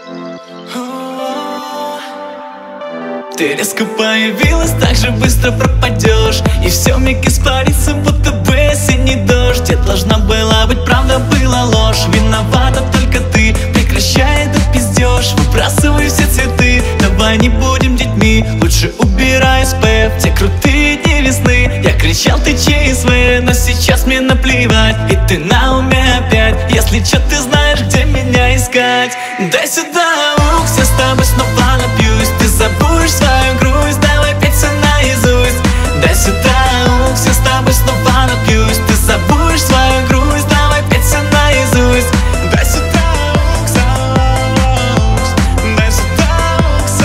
Ты резко появилась, так же быстро пропадешь, и все вмиг испарится, будто бы осенний дождь. Я должна была быть, правда была ложь. Виновата только ты, прекращай этот пиздеж. Выбрасывай все цветы, давай не будем детьми. Лучше убирай СП в те крутые дни весны. Я кричал, ты ЧСВ, но сейчас мне наплевать. И ты на уме опять, если чё, ты знаешь, где меня искать. Дай сюда укс, я с тобой снова напьюсь. Ты забудешь свою грусть, давай петь всё наизусть. Дай сюда укс, я с тобой снова напьюсь. Ты забудешь свою грусть, давай петь всё наизусть. Дай сюда укс, дай сюда укс,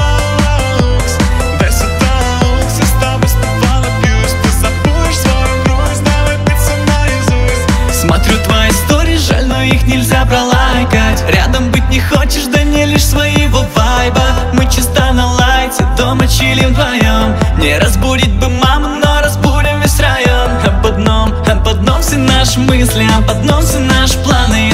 дай сюда укс, я с тобой снова напьюсь. Ты забудешь свою грусть, давай петь всё наизусть. Смотрю твои истории, жаль, но их нельзя пролайкать. Рядом быть не хочешь, да не лишь своего вайба. Мы чисто на лайте, дома чилим вдвоем. Не разбудить бы маму, но разбудим весь район. Об одном все наши мысли, об одном все наши планы.